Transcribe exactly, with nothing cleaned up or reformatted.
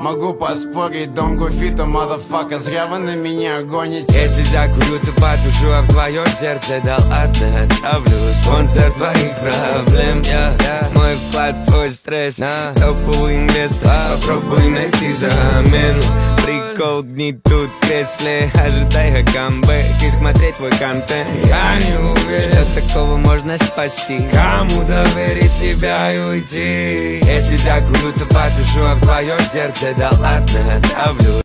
Могу поспорить, дом гуфита, motherfucker, зря вы на меня гоните. Если закурю, то потушу, а в твое сердце дал одно отравлю. Спонсор твоих проблем, я, yeah. Мой вклад, твой стресс, nah. Топовый инвестор, попробуй найти замену. Прикол гнит тут в кресле, ожидая камбэк и смотреть твой контент. Я не уверен, что такого можно спасти. Кому доверить себя и уйти? Если закурю, то потушу, а в твое сердце дал одно отравлю.